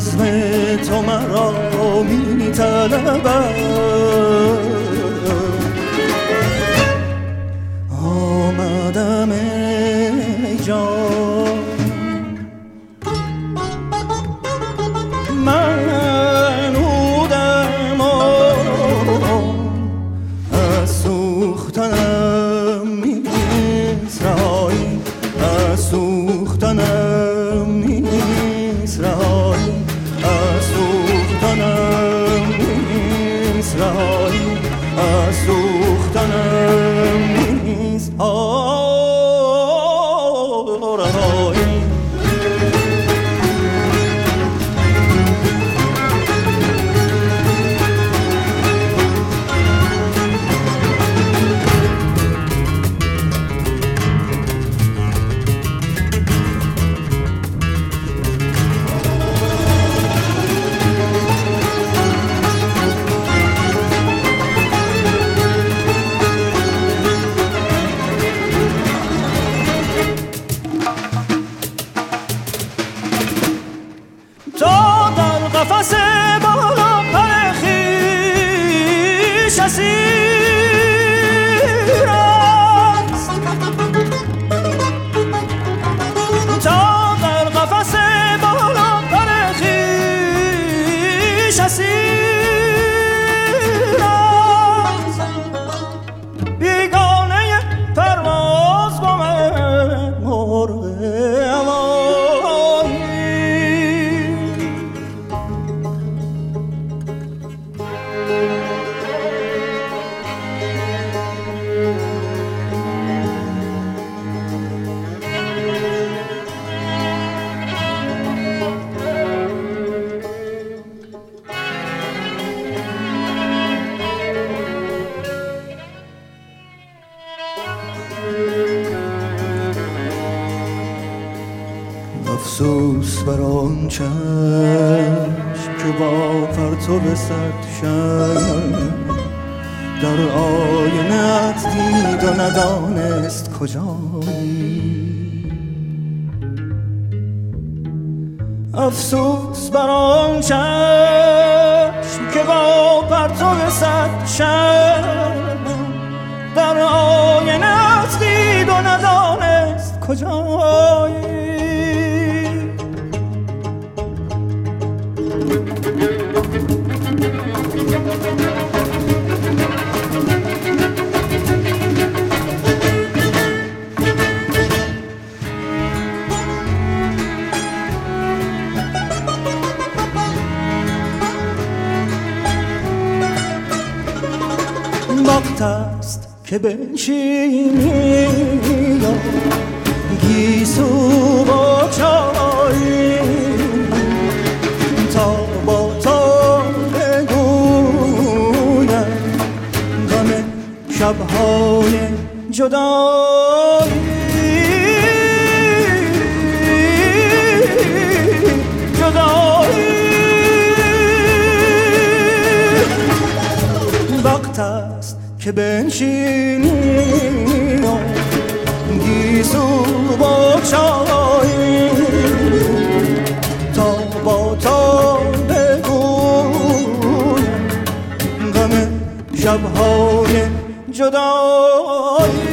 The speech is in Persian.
بزم تو مرا می طلبد آمدم ای جان من بودم از سوختنم نیست رهایی از سوختنم نیست رهایی از سوختنم نیست رهایی از سوختنم نیست رهایی قفس بالا پر خویش اسیر است تا در قفس بالا پر خویش اسیر است بیگانه پرواز با من مرغ افسوس بر آن چشم که با پرتو صد شمع در آینه‌ات دید و ندانست کجایی افسوس بر آن چشم که با پرتو صد شمع در آینه‌ات دید و ندانست کجایی وقت است که بنشینی یا گیسو با چای تا با تو بگویم غم شب‌های جدایی وقت است که بنشینی گیسو با چای تا با تو بگویم غم شب‌های جدایی